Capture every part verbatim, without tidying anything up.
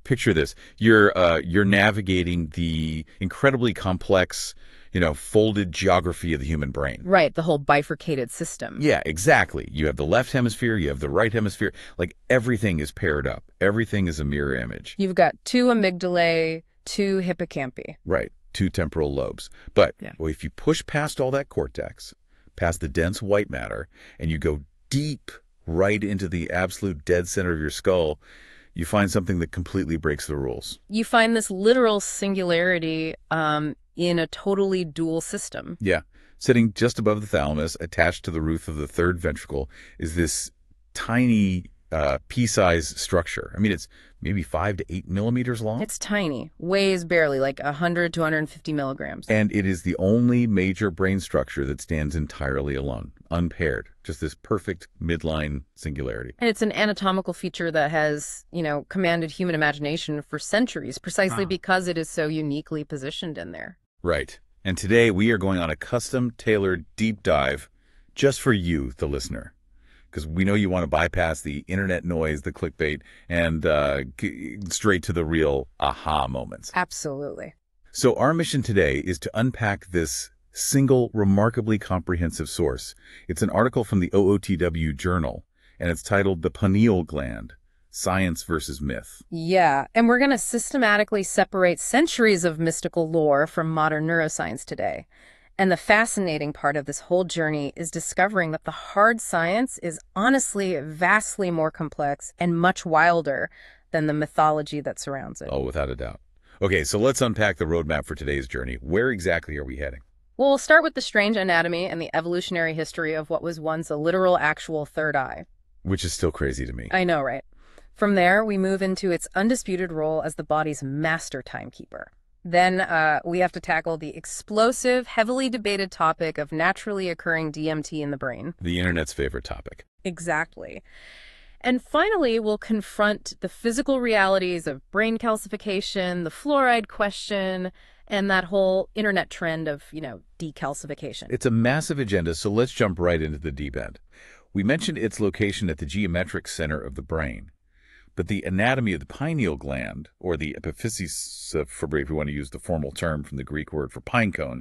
picture this. You're uh, you're navigating the incredibly complex, you know, folded geography of the human brain. Right, the whole bifurcated system. Yeah, exactly. You have the left hemisphere, you have the right hemisphere. Like everything is paired up. Everything is a mirror image. You've got two amygdalae, two hippocampi. Right, two temporal lobes. But Yeah. well, if you push past all that cortex, past the dense white matter, and you go deep right into the absolute dead center of your skull, you find something that completely breaks the rules. You find this literal singularity um, in a totally dual system. Yeah. Sitting just above the thalamus, attached to the roof of the third ventricle, is this tiny uh, pea-sized structure. I mean, it's maybe five to eight millimeters long. It's tiny, weighs barely, like one hundred to one hundred fifty milligrams. And it is the only major brain structure that stands entirely alone, unpaired. Just this perfect midline singularity. And it's an anatomical feature that has, you know, commanded human imagination for centuries, precisely Ah. because it is so uniquely positioned in there. Right. And today we are going on a custom-tailored deep dive just for you, the listener. Because we know you want to bypass the internet noise, the clickbait, and uh, g- straight to the real aha moments. Absolutely. So our mission today is to unpack this single, remarkably comprehensive source. It's an article from the O O T W Journal, and it's titled The Pineal Gland, Science versus Myth. Yeah, and we're going to systematically separate centuries of mystical lore from modern neuroscience today. And the fascinating part of this whole journey is discovering that the hard science is honestly vastly more complex and much wilder than the mythology that surrounds it. Oh, without a doubt. Okay, so let's unpack the roadmap for today's journey. Where exactly are we heading? Well, we'll start with the strange anatomy and the evolutionary history of what was once a literal, actual third eye. Which is still crazy to me. I know, right? From there, we move into its undisputed role as the body's master timekeeper. Then uh, we have to tackle the explosive, heavily debated topic of naturally occurring D M T in the brain. The internet's favorite topic. Exactly. And finally, we'll confront the physical realities of brain calcification, the fluoride question, and that whole internet trend of, you know, decalcification. It's a massive agenda, so let's jump right into the deep end. We mentioned its location at the geometric center of the brain. But the anatomy of the pineal gland, or the epiphysis, uh, for if you want to use the formal term from the Greek word for pine cone,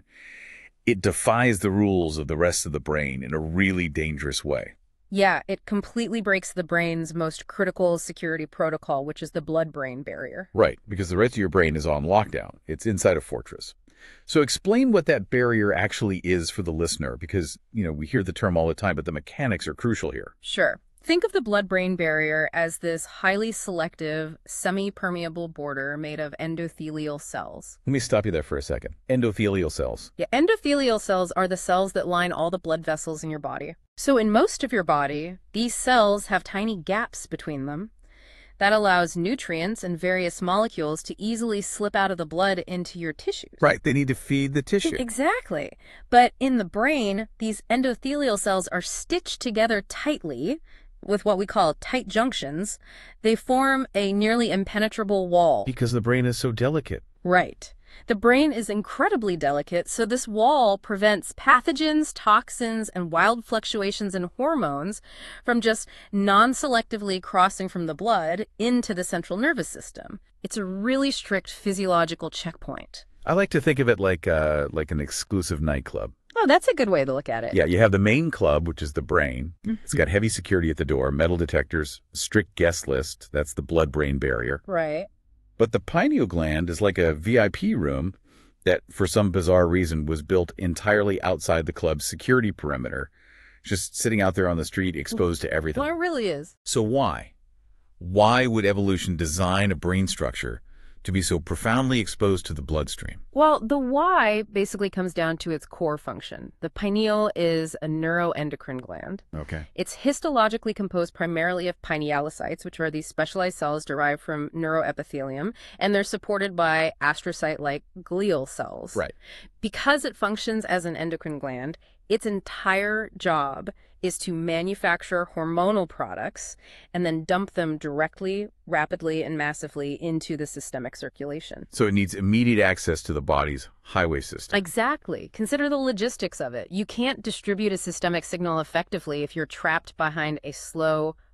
it defies the rules of the rest of the brain in a really dangerous way. Yeah, it completely breaks the brain's most critical security protocol, which is the blood-brain barrier. Right, because the rest of your brain is on lockdown. It's inside a fortress. So explain what that barrier actually is for the listener, because, you know, we hear the term all the time, but the mechanics are crucial here. Sure. Think of the blood-brain barrier as this highly selective, semi-permeable border made of endothelial cells. Let me stop you there for a second. Endothelial cells. Yeah, endothelial cells are the cells that line all the blood vessels in your body. So in most of your body, these cells have tiny gaps between them. That allows nutrients and various molecules to easily slip out of the blood into your tissues. Right, they need to feed the tissue. Exactly. But in the brain, these endothelial cells are stitched together tightly with what we call tight junctions. They form a nearly impenetrable wall. Because the brain is so delicate. Right. The brain is incredibly delicate, so this wall prevents pathogens, toxins, and wild fluctuations in hormones from just non-selectively crossing from the blood into the central nervous system. It's a really strict physiological checkpoint. I like to think of it like uh, like an exclusive nightclub. Oh, that's a good way to look at it. Yeah, you have the main club, which is the brain. It's got heavy security at the door, metal detectors, strict guest list. That's the blood-brain barrier. Right. But the pineal gland is like a V I P room that, for some bizarre reason, was built entirely outside the club's security perimeter, just sitting out there on the street exposed to everything. Well, it really is. So why? Why would evolution design a brain structure to be so profoundly exposed to the bloodstream? Well, the why basically comes down to its core function. The pineal is a neuroendocrine gland. Okay. It's histologically composed primarily of pinealocytes, which are these specialized cells derived from neuroepithelium, and they're supported by astrocyte-like glial cells. Right. Because it functions as an endocrine gland, its entire job is to manufacture hormonal products and then dump them directly, rapidly, and massively into the systemic circulation. So it needs immediate access to the body's highway system. Exactly. Consider the logistics of it. You can't distribute a systemic signal effectively if you're trapped behind a slow,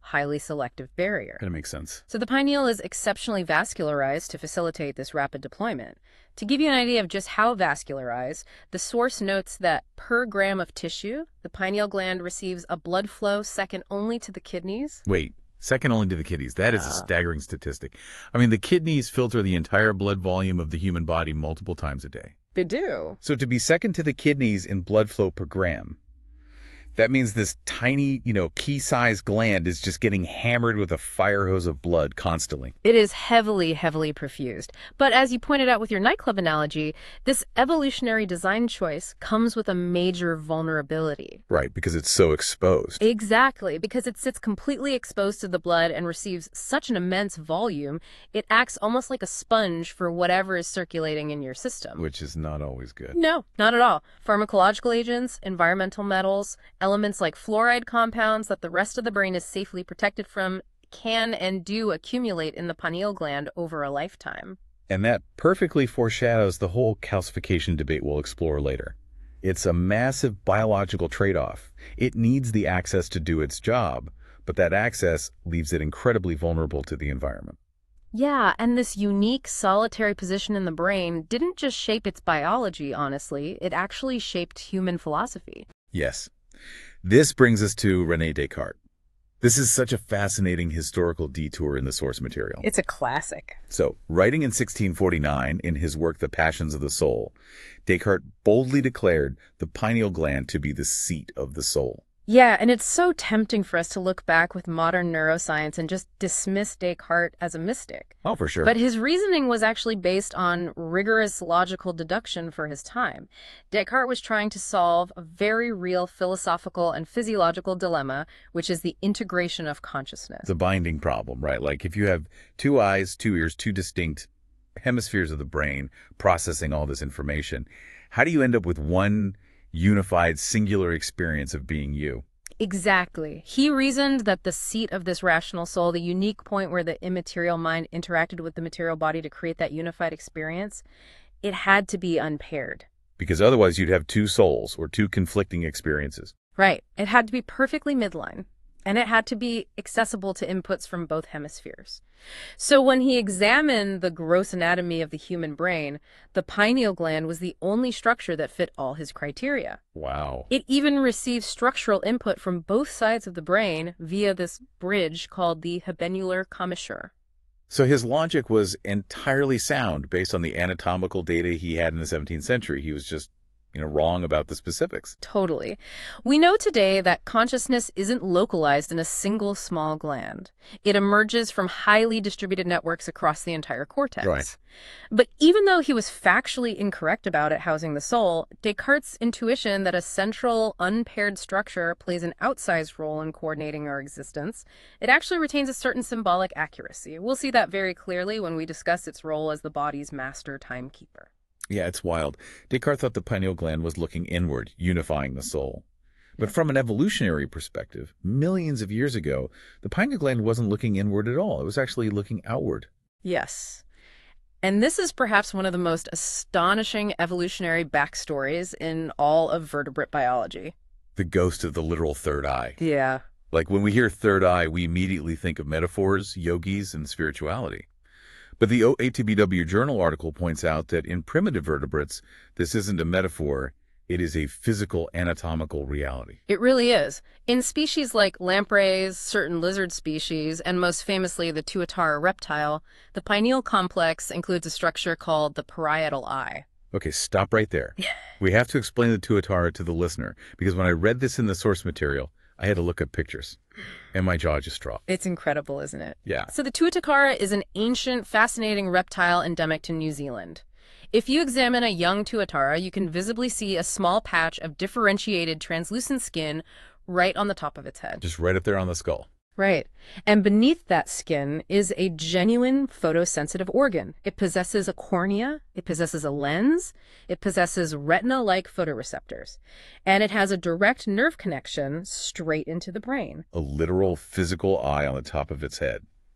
highly selective barrier. That makes sense. So the pineal is exceptionally vascularized to facilitate this rapid deployment. To give you an idea of just how vascularized, the source notes that per gram of tissue, the pineal gland receives a blood flow second only to the kidneys. Wait, second only to the kidneys. That is a Uh. staggering statistic. I mean, the kidneys filter the entire blood volume of the human body multiple times a day. They do. So to be second to the kidneys in blood flow per gram, that means this tiny, you know, key-sized gland is just getting hammered with a fire hose of blood constantly. It is heavily, heavily perfused. But as you pointed out with your nightclub analogy, this evolutionary design choice comes with a major vulnerability. Right, because it's so exposed. Exactly, because it sits completely exposed to the blood and receives such an immense volume, it acts almost like a sponge for whatever is circulating in your system. Which is not always good. No, not at all. Pharmacological agents, environmental metals, elements like fluoride compounds that the rest of the brain is safely protected from can and do accumulate in the pineal gland over a lifetime. And that perfectly foreshadows the whole calcification debate we'll explore later. It's a massive biological trade-off. It needs the access to do its job, but that access leaves it incredibly vulnerable to the environment. Yeah, and this unique solitary position in the brain didn't just shape its biology, honestly. It actually shaped human philosophy. Yes. This brings us to René Descartes. This is such a fascinating historical detour in the source material. It's a classic. So, writing in sixteen forty-nine in his work The Passions of the Soul, Descartes boldly declared the pineal gland to be the seat of the soul. Yeah, and it's so tempting for us to look back with modern neuroscience and just dismiss Descartes as a mystic. Oh, for sure. But his reasoning was actually based on rigorous logical deduction for his time. Descartes was trying to solve a very real philosophical and physiological dilemma, which is the integration of consciousness. It's a binding problem, right? Like if you have two eyes, two ears, two distinct hemispheres of the brain processing all this information, how do you end up with one unified, singular experience of being you? Exactly. He reasoned that the seat of this rational soul, the unique point where the immaterial mind interacted with the material body to create that unified experience, it had to be unpaired. Because otherwise you'd have two souls or two conflicting experiences. Right. It had to be perfectly midline, and it had to be accessible to inputs from both hemispheres. So when he examined the gross anatomy of the human brain, the pineal gland was the only structure that fit all his criteria. Wow. It even received structural input from both sides of the brain via this bridge called the habenular commissure. So his logic was entirely sound based on the anatomical data he had in the seventeenth century. He was just, you know, wrong about the specifics. Totally. We know today that consciousness isn't localized in a single small gland. It emerges from highly distributed networks across the entire cortex. Right. But even though he was factually incorrect about it housing the soul, Descartes' intuition that a central, unpaired structure plays an outsized role in coordinating our existence, it actually retains a certain symbolic accuracy. We'll see that very clearly when we discuss its role as the body's master timekeeper. Yeah, it's wild. Descartes thought the pineal gland was looking inward, unifying the soul. But from an evolutionary perspective, millions of years ago, the pineal gland wasn't looking inward at all. It was actually looking outward. Yes. And this is perhaps one of the most astonishing evolutionary backstories in all of vertebrate biology. The ghost of the literal third eye. Yeah. Like when we hear third eye, we immediately think of metaphors, yogis, and spirituality. But the A T B W Journal article points out that in primitive vertebrates, this isn't a metaphor, it is a physical anatomical reality. It really is. In species like lampreys, certain lizard species, and most famously the tuatara reptile, the pineal complex includes a structure called the parietal eye. Okay, stop right there. We have to explain the tuatara to the listener, because when I read this in the source material, I had to look at pictures, and my jaw just dropped. It's incredible, isn't it? Yeah. So the tuatara is an ancient, fascinating reptile endemic to New Zealand. If you examine a young tuatara, you can visibly see a small patch of differentiated translucent skin right on the top of its head. Just right up there on the skull. Right. And beneath that skin is a genuine photosensitive organ. It possesses a cornea, it possesses a lens, it possesses retina-like photoreceptors, and it has a direct nerve connection straight into the brain. A literal physical eye on the top of its head.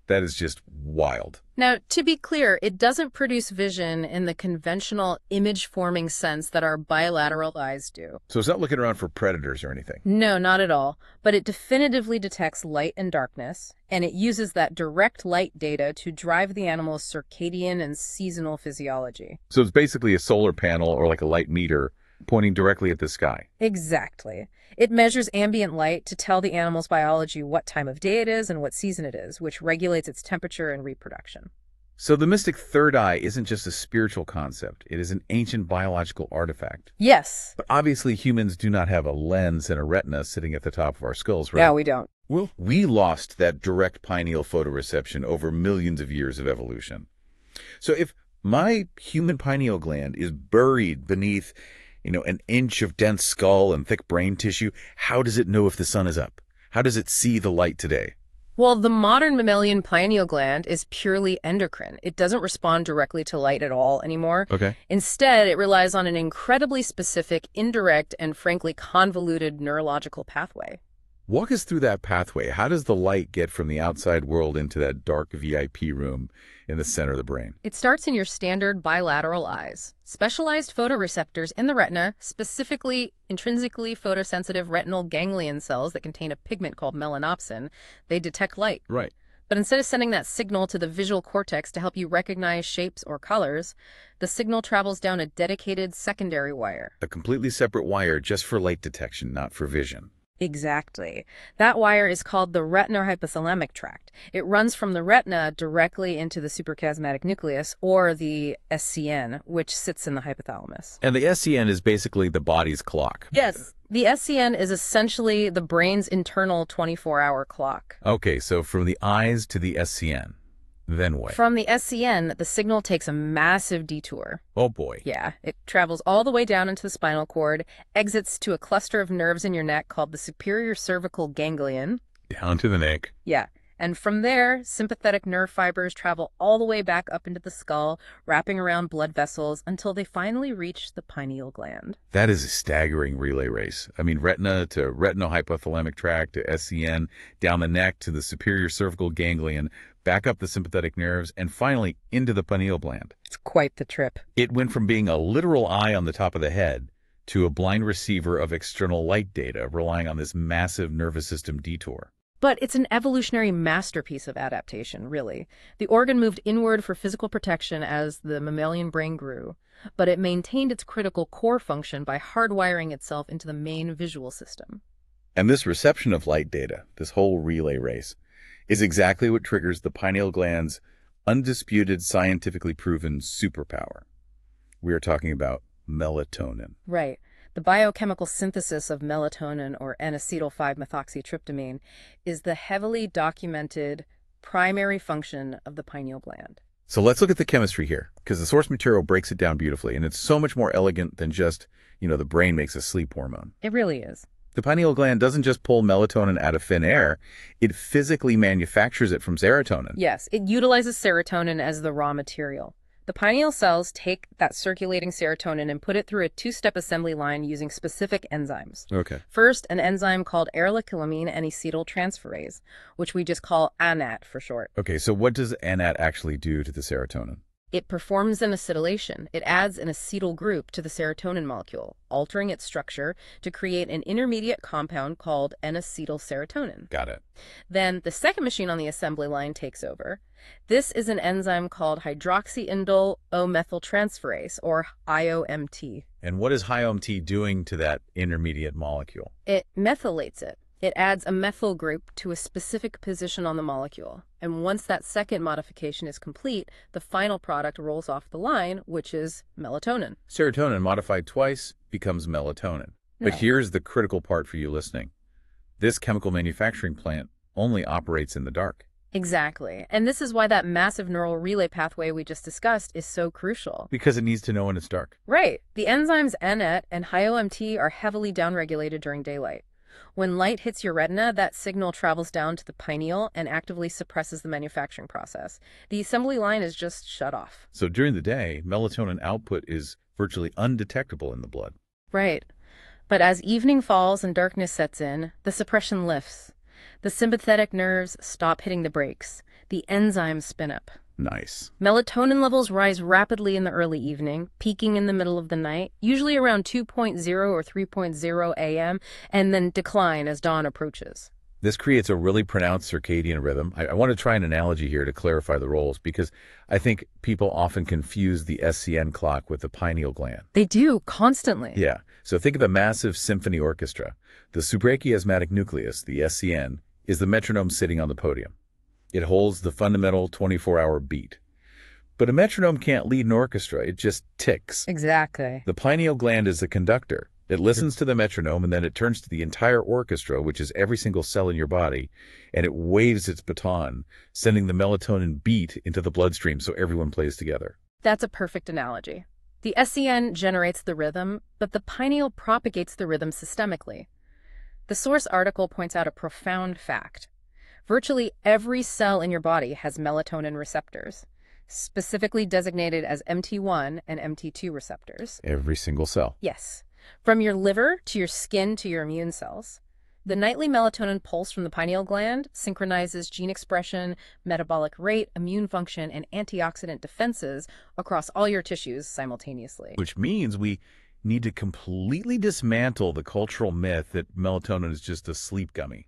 That is just wild. Now, to be clear, it doesn't produce vision in the conventional image-forming sense that our bilateral eyes do. So it's not looking around for predators or anything? No, not at all. But it definitively detects light and darkness, and it uses that direct light data to drive the animal's circadian and seasonal physiology. So it's basically a solar panel or like a light meter pointing directly at the sky. Exactly. It measures ambient light to tell the animal's biology what time of day it is and what season it is, which regulates its temperature and reproduction. So the mystic third eye isn't just a spiritual concept. It is an ancient biological artifact. Yes. But obviously humans do not have a lens and a retina sitting at the top of our skulls, right? Yeah, we don't. Well, we lost that direct pineal photoreception over millions of years of evolution. So if my human pineal gland is buried beneath, you know, an inch of dense skull and thick brain tissue, how does it know if the sun is up? How does it see the light today? Well, the modern mammalian pineal gland is purely endocrine. It doesn't respond directly to light at all anymore. Okay. Instead, it relies on an incredibly specific, indirect, and frankly convoluted neurological pathway. Walk us through that pathway. How does the light get from the outside world into that dark V I P room in the center of the brain? It starts in your standard bilateral eyes. Specialized photoreceptors in the retina, specifically intrinsically photosensitive retinal ganglion cells that contain a pigment called melanopsin, they detect light. Right. But instead of sending that signal to the visual cortex to help you recognize shapes or colors, the signal travels down a dedicated secondary wire. A completely separate wire just for light detection, not for vision. Exactly. That wire is called the retinohypothalamic tract. It runs from the retina directly into the suprachiasmatic nucleus, or the S C N, which sits in the hypothalamus. And the S C N is basically the body's clock. Yes. The S C N is essentially the brain's internal twenty-four hour clock. Okay, so from the eyes to the S C N. Then what? From the S C N, the signal takes a massive detour. Oh boy. Yeah, it travels all the way down into the spinal cord, exits to a cluster of nerves in your neck called the superior cervical ganglion. Down to the neck. Yeah, and from there, sympathetic nerve fibers travel all the way back up into the skull, wrapping around blood vessels until they finally reach the pineal gland. That is a staggering relay race. I mean, retina to retinohypothalamic tract to S C N, down the neck to the superior cervical ganglion, back up the sympathetic nerves, and finally into the pineal gland. It's quite the trip. It went from being a literal eye on the top of the head to a blind receiver of external light data, relying on this massive nervous system detour. But it's an evolutionary masterpiece of adaptation, really. The organ moved inward for physical protection as the mammalian brain grew, but it maintained its critical core function by hardwiring itself into the main visual system. And this reception of light data, this whole relay race, is exactly what triggers the pineal gland's undisputed, scientifically proven superpower. We are talking about melatonin. Right. The biochemical synthesis of melatonin, or N acetyl five methoxytryptamine, is the heavily documented primary function of the pineal gland. So let's look at the chemistry here, because the source material breaks it down beautifully, and it's so much more elegant than just, you know, the brain makes a sleep hormone. It really is. The pineal gland doesn't just pull melatonin out of thin air, it physically manufactures it from serotonin. Yes, it utilizes serotonin as the raw material. The pineal cells take that circulating serotonin and put it through a two-step assembly line using specific enzymes. Okay. First, an enzyme called arylecylamine N-acetyltransferase, which we just call A N A T for short. Okay, so what does A N A T actually do to the serotonin? It performs an acetylation. It adds an acetyl group to the serotonin molecule, altering its structure to create an intermediate compound called N-acetylserotonin. Got it. Then the second machine on the assembly line takes over. This is an enzyme called hydroxyindyl O-methyltransferase, or I O M T. And what is H I O M T doing to that intermediate molecule? It methylates it. It adds a methyl group to a specific position on the molecule. And once that second modification is complete, the final product rolls off the line, which is melatonin. Serotonin modified twice becomes melatonin. No. But here's the critical part for you listening. This chemical manufacturing plant only operates in the dark. Exactly. And this is why that massive neural relay pathway we just discussed is so crucial. Because it needs to know when it's dark. Right. The enzymes A N A T and H I O M T are heavily downregulated during daylight. When light hits your retina, that signal travels down to the pineal and actively suppresses the manufacturing process. The assembly line is just shut off. So during the day, melatonin output is virtually undetectable in the blood. Right. But as evening falls and darkness sets in, the suppression lifts. The sympathetic nerves stop hitting the brakes. The enzymes spin up. Nice. Melatonin levels rise rapidly in the early evening, peaking in the middle of the night, usually around two point zero or three point zero a m, and then decline as dawn approaches. This creates a really pronounced circadian rhythm. I, I want to try an analogy here to clarify the roles because I think people often confuse the S C N clock with the pineal gland. They do, constantly. Yeah. So think of a massive symphony orchestra. The suprachiasmatic nucleus, the S C N, is the metronome sitting on the podium. It holds the fundamental twenty-four hour beat. But a metronome can't lead an orchestra. It just ticks. Exactly. The pineal gland is the conductor. It listens to the metronome, and then it turns to the entire orchestra, which is every single cell in your body, and it waves its baton, sending the melatonin beat into the bloodstream so everyone plays together. That's a perfect analogy. The S C N generates the rhythm, but the pineal propagates the rhythm systemically. The Source article points out a profound fact. Virtually every cell in your body has melatonin receptors, specifically designated as M T one and M T two receptors. Every single cell. Yes. From your liver to your skin to your immune cells. The nightly melatonin pulse from the pineal gland synchronizes gene expression, metabolic rate, immune function, and antioxidant defenses across all your tissues simultaneously. Which means we need to completely dismantle the cultural myth that melatonin is just a sleep gummy.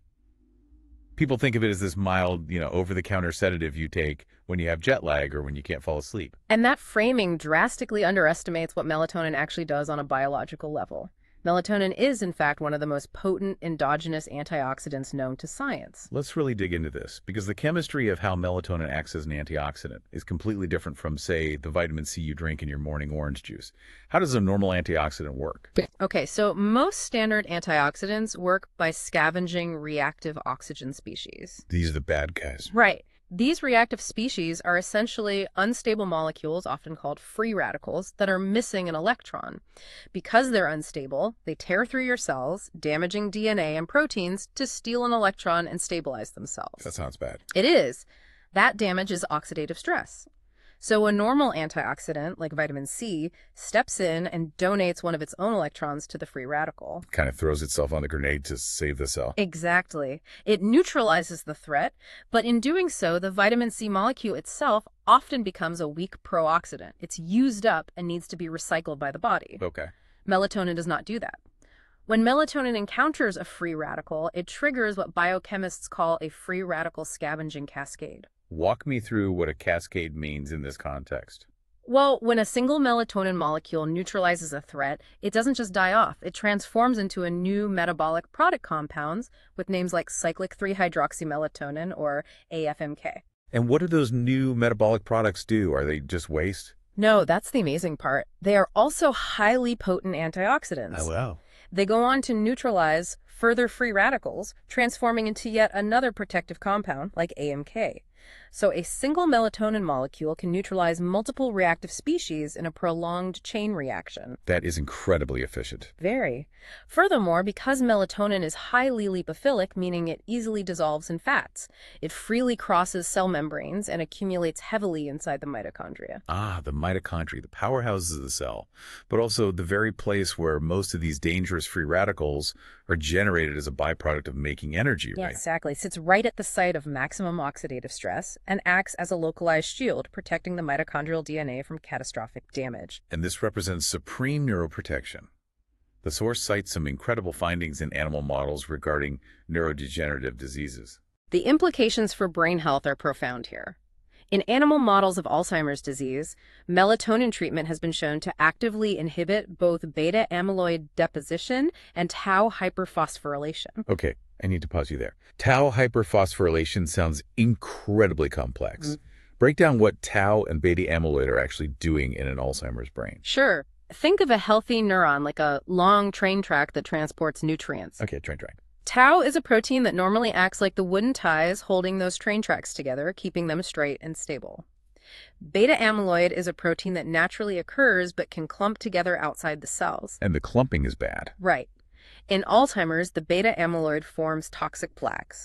People think of it as this mild, you know, over-the-counter sedative you take when you have jet lag or when you can't fall asleep. And that framing drastically underestimates what melatonin actually does on a biological level. Melatonin is, in fact, one of the most potent endogenous antioxidants known to science. Let's really dig into this, because the chemistry of how melatonin acts as an antioxidant is completely different from, say, the vitamin C you drink in your morning orange juice. How does a normal antioxidant work? Okay, so most standard antioxidants work by scavenging reactive oxygen species. These are the bad guys. Right. These reactive species are essentially unstable molecules, often called free radicals, that are missing an electron. Because they're unstable, they tear through your cells, damaging D N A and proteins to steal an electron and stabilize themselves. That sounds bad. It is. That damage is oxidative stress. So a normal antioxidant, like vitamin C, steps in and donates one of its own electrons to the free radical. Kind of throws itself on the grenade to save the cell. Exactly. It neutralizes the threat, but in doing so, the vitamin C molecule itself often becomes a weak pro-oxidant. It's used up and needs to be recycled by the body. Okay. Melatonin does not do that. When melatonin encounters a free radical, it triggers what biochemists call a free radical scavenging cascade. Walk me through what a cascade means in this context. Well, when a single melatonin molecule neutralizes a threat, it doesn't just die off. It transforms into a new metabolic product compounds with names like cyclic three hydroxymelatonin, or A F M K. And what do those new metabolic products do? Are they just waste? No, that's the amazing part. They are also highly potent antioxidants. Oh, wow. They go on to neutralize further free radicals, transforming into yet another protective compound, like A M K. So a single melatonin molecule can neutralize multiple reactive species in a prolonged chain reaction. That is incredibly efficient. Very. Furthermore, because melatonin is highly lipophilic, meaning it easily dissolves in fats, it freely crosses cell membranes and accumulates heavily inside the mitochondria. Ah, the mitochondria, the powerhouses of the cell, but also the very place where most of these dangerous free radicals are generated as a byproduct of making energy, Yeah, right? exactly. It sits right at the site of maximum oxidative stress and acts as a localized shield, protecting the mitochondrial D N A from catastrophic damage. And this represents supreme neuroprotection. The Source cites some incredible findings in animal models regarding neurodegenerative diseases. The implications for brain health are profound here. In animal models of Alzheimer's disease, melatonin treatment has been shown to actively inhibit both beta amyloid deposition and tau hyperphosphorylation. Okay, I need to pause you there. Tau hyperphosphorylation sounds incredibly complex. Mm. Break down what tau and beta amyloid are actually doing in an Alzheimer's brain. Sure. Think of a healthy neuron like a long train track that transports nutrients. Okay, train track. Tau is a protein that normally acts like the wooden ties holding those train tracks together, keeping them straight and stable. Beta amyloid is a protein that naturally occurs but can clump together outside the cells. And the clumping is bad. Right. In Alzheimer's, the beta amyloid forms toxic plaques.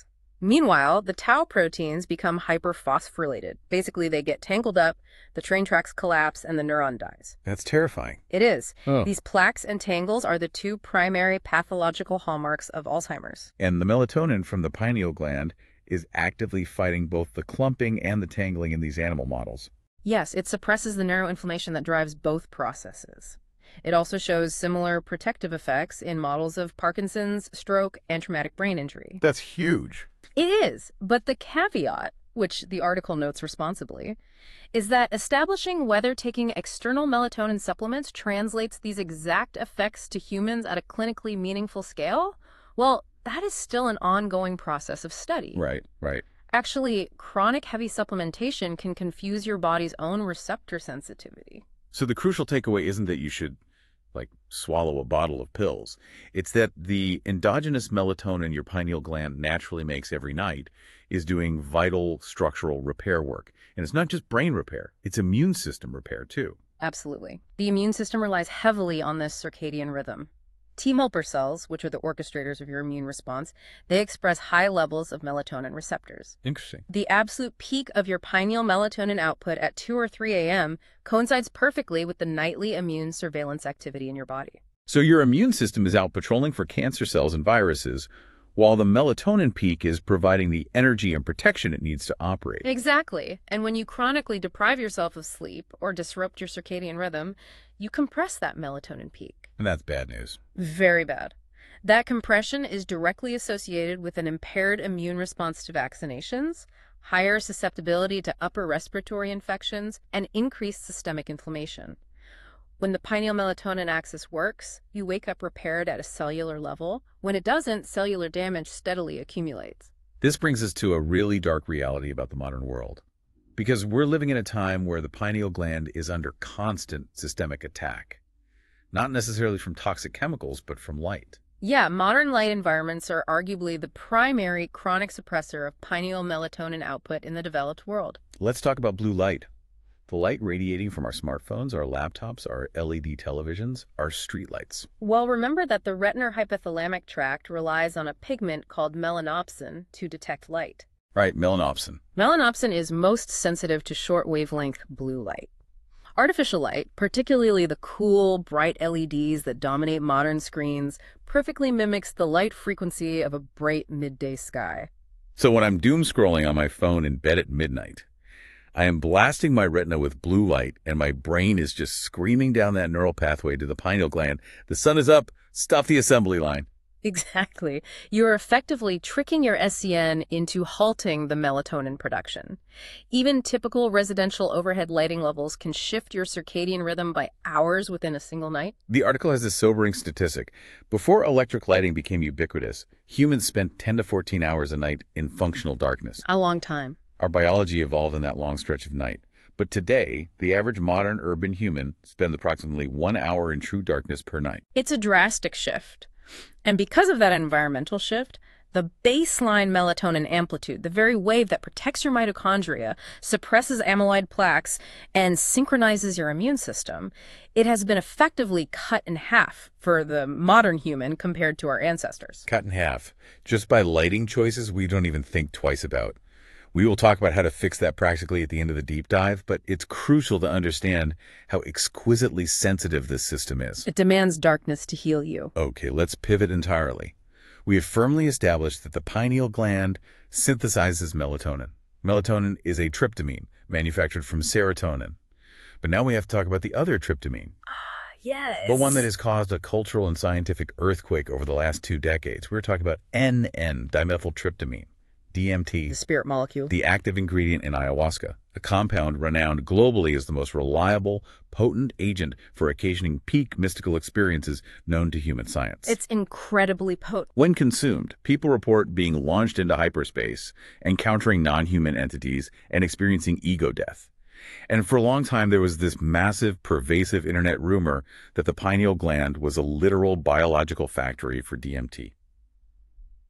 Meanwhile, the tau proteins become hyperphosphorylated. Basically, they get tangled up, the train tracks collapse, and the neuron dies. That's terrifying. It is. Oh. These plaques and tangles are the two primary pathological hallmarks of Alzheimer's. And the melatonin from the pineal gland is actively fighting both the clumping and the tangling in these animal models. Yes, it suppresses the neuroinflammation that drives both processes. It also shows similar protective effects in models of Parkinson's, stroke, and traumatic brain injury. That's huge. It is, but the caveat, which the article notes responsibly, is that establishing whether taking external melatonin supplements translates these exact effects to humans at a clinically meaningful scale, well, that is still an ongoing process of study. Right, right. Actually, chronic heavy supplementation can confuse your body's own receptor sensitivity. So the crucial takeaway isn't that you should, like, swallow a bottle of pills. It's that the endogenous melatonin your pineal gland naturally makes every night is doing vital structural repair work. And it's not just brain repair, it's immune system repair, too. Absolutely. The immune system relies heavily on this circadian rhythm. T helper cells, which are the orchestrators of your immune response, they express high levels of melatonin receptors. Interesting. The absolute peak of your pineal melatonin output at two or three a m coincides perfectly with the nightly immune surveillance activity in your body. So your immune system is out patrolling for cancer cells and viruses, while the melatonin peak is providing the energy and protection it needs to operate. Exactly. And when you chronically deprive yourself of sleep or disrupt your circadian rhythm, you compress that melatonin peak. And that's bad news. Very bad. That compression is directly associated with an impaired immune response to vaccinations, higher susceptibility to upper respiratory infections, and increased systemic inflammation. When the pineal melatonin axis works, you wake up repaired at a cellular level. When it doesn't, cellular damage steadily accumulates. This brings us to a really dark reality about the modern world. Because we're living in a time where the pineal gland is under constant systemic attack. Not necessarily from toxic chemicals, but from light. Yeah, modern light environments are arguably the primary chronic suppressor of pineal melatonin output in the developed world. Let's talk about blue light. The light radiating from our smartphones, our laptops, our L E D televisions, our streetlights. Well, remember that the retinal hypothalamic tract relies on a pigment called melanopsin to detect light. Right, melanopsin. Melanopsin is most sensitive to short wavelength blue light. Artificial light, particularly the cool, bright L E Ds that dominate modern screens, perfectly mimics the light frequency of a bright midday sky. So when I'm doom scrolling on my phone in bed at midnight, I am blasting my retina with blue light, and my brain is just screaming down that neural pathway to the pineal gland. The sun is up, stuff the assembly line. Exactly. You're effectively tricking your S C N into halting the melatonin production. Even typical residential overhead lighting levels can shift your circadian rhythm by hours within a single night. The article has a sobering statistic. Before electric lighting became ubiquitous, humans spent ten to fourteen hours a night in functional darkness. A long time. Our biology evolved in that long stretch of night. But today, the average modern urban human spends approximately one hour in true darkness per night. It's a drastic shift. And because of that environmental shift, the baseline melatonin amplitude, the very wave that protects your mitochondria, suppresses amyloid plaques, and synchronizes your immune system, it has been effectively cut in half for the modern human compared to our ancestors. Cut in half, just by lighting choices we don't even think twice about. We will talk about how to fix that practically at the end of the deep dive, but it's crucial to understand how exquisitely sensitive this system is. It demands darkness to heal you. Okay, let's pivot entirely. We have firmly established that the pineal gland synthesizes melatonin. Melatonin is a tryptamine manufactured from serotonin. But now we have to talk about the other tryptamine. Ah, yes. The one that has caused a cultural and scientific earthquake over the last two decades. We're talking about N N dimethyltryptamine. D M T, the spirit molecule, the active ingredient in ayahuasca, a compound renowned globally as the most reliable, potent agent for occasioning peak mystical experiences known to human science. It's incredibly potent. When consumed, people report being launched into hyperspace, encountering non-human entities, and experiencing ego death. And for a long time, there was this massive, pervasive internet rumor that the pineal gland was a literal biological factory for D M T.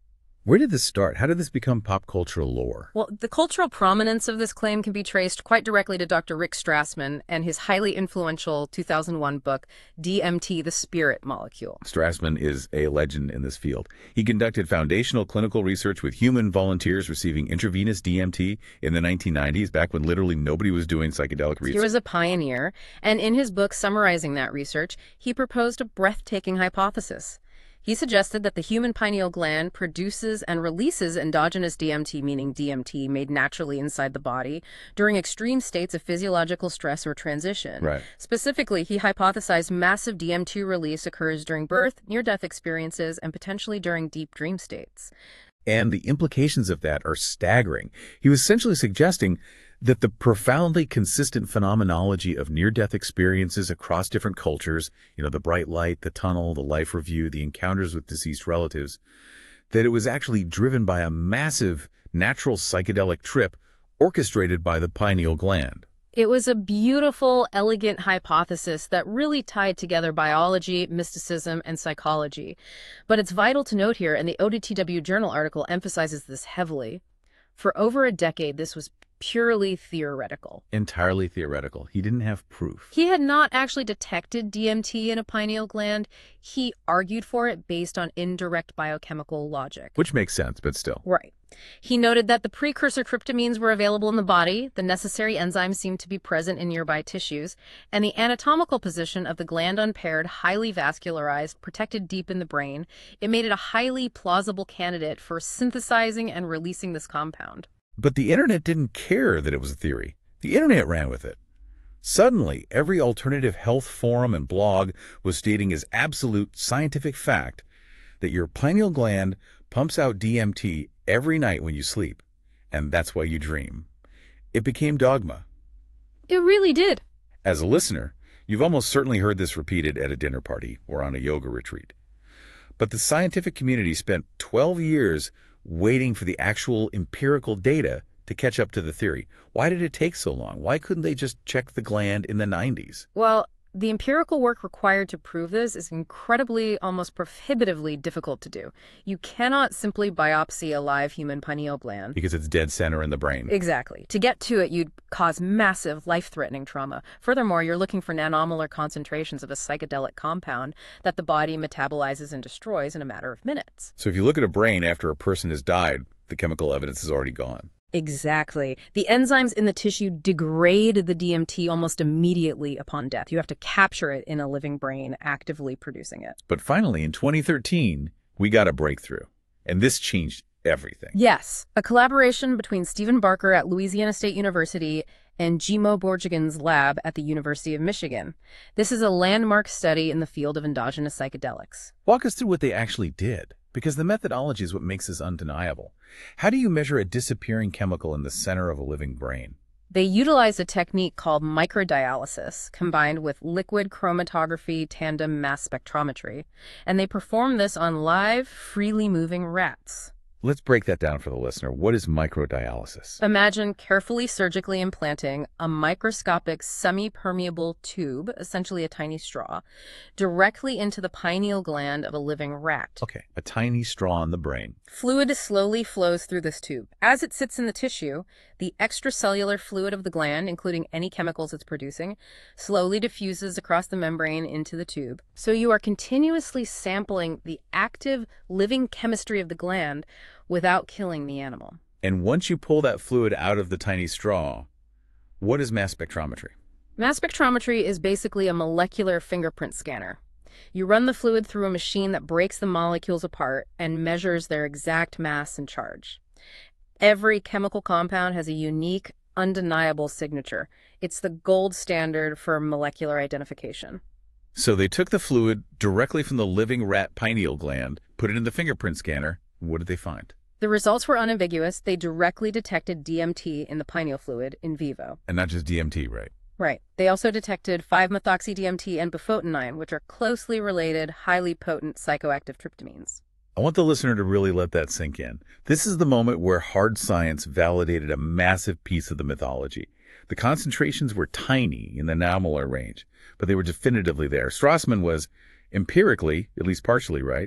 Where did this start? How did this become pop cultural lore? Well, the cultural prominence of this claim can be traced quite directly to Doctor Rick Strassman and his highly influential two thousand one book, D M T, the Spirit Molecule. Strassman is a legend in this field. He conducted foundational clinical research with human volunteers receiving intravenous D M T in the nineteen nineties, back when literally nobody was doing psychedelic research. He was a pioneer, and in his book summarizing that research, he proposed a breathtaking hypothesis. He suggested that the human pineal gland produces and releases endogenous D M T, meaning D M T made naturally inside the body, during extreme states of physiological stress or transition. Right. Specifically, he hypothesized massive D M T release occurs during birth, near-death experiences, and potentially during deep dream states. And the implications of that are staggering. He was essentially suggesting that the profoundly consistent phenomenology of near-death experiences across different cultures, you know, the bright light, the tunnel, the life review, the encounters with deceased relatives, that it was actually driven by a massive natural psychedelic trip orchestrated by the pineal gland. It was a beautiful, elegant hypothesis that really tied together biology, mysticism, and psychology. But it's vital to note here, and the O D T W Journal article emphasizes this heavily, for over a decade, this was purely theoretical. Entirely theoretical. He didn't have proof. He had not actually detected D M T in a pineal gland. He argued for it based on indirect biochemical logic. Which makes sense, but still. Right. He noted that the precursor tryptamines were available in the body, the necessary enzymes seemed to be present in nearby tissues, and the anatomical position of the gland unpaired, highly vascularized, protected deep in the brain, it made it a highly plausible candidate for synthesizing and releasing this compound. But the internet didn't care that it was a theory. The internet ran with it. Suddenly, every alternative health forum and blog was stating as absolute scientific fact that your pineal gland pumps out D M T every night when you sleep, and that's why you dream. It became dogma. It really did. As a listener, you've almost certainly heard this repeated at a dinner party or on a yoga retreat. But the scientific community spent twelve years waiting for the actual empirical data to catch up to the theory. Why did it take so long? Why couldn't they just check the gland in the nineties? Well, the empirical work required to prove this is incredibly, almost prohibitively difficult to do. You cannot simply biopsy a live human pineal gland. Because it's dead center in the brain. Exactly. To get to it, you'd cause massive, life-threatening trauma. Furthermore, you're looking for nanomolar concentrations of a psychedelic compound that the body metabolizes and destroys in a matter of minutes. So if you look at a brain after a person has died, the chemical evidence is already gone. Exactly. The enzymes in the tissue degrade the D M T almost immediately upon death. You have to capture it in a living brain, actively producing it. But finally, in twenty thirteen, we got a breakthrough. And this changed everything. Yes. A collaboration between Stephen Barker at Louisiana State University and Jimo Borjigin's lab at the University of Michigan. This is a landmark study in the field of endogenous psychedelics. Walk us through what they actually did, because the methodology is what makes this undeniable. How do you measure a disappearing chemical in the center of a living brain? They utilize a technique called microdialysis, combined with liquid chromatography tandem mass spectrometry, and they perform this on live, freely moving rats. Let's break that down for the listener. What is microdialysis? Imagine carefully surgically implanting a microscopic semi-permeable tube, essentially a tiny straw, directly into the pineal gland of a living rat. Okay, a tiny straw in the brain. Fluid slowly flows through this tube. As it sits in the tissue, the extracellular fluid of the gland, including any chemicals it's producing, slowly diffuses across the membrane into the tube. So you are continuously sampling the active, living chemistry of the gland without killing the animal. And once you pull that fluid out of the tiny straw, what is mass spectrometry? Mass spectrometry is basically a molecular fingerprint scanner. You run the fluid through a machine that breaks the molecules apart and measures their exact mass and charge. Every chemical compound has a unique, undeniable signature. It's the gold standard for molecular identification. So they took the fluid directly from the living rat pineal gland, put it in the fingerprint scanner. What did they find? The results were unambiguous. They directly detected D M T in the pineal fluid in vivo. And not just D M T, right? Right. They also detected five methoxy D M T and bufotenine, which are closely related, highly potent psychoactive tryptamines. I want the listener to really let that sink in. This is the moment where hard science validated a massive piece of the mythology. The concentrations were tiny in the nanomolar range, but they were definitively there. Strassman was empirically, at least partially right.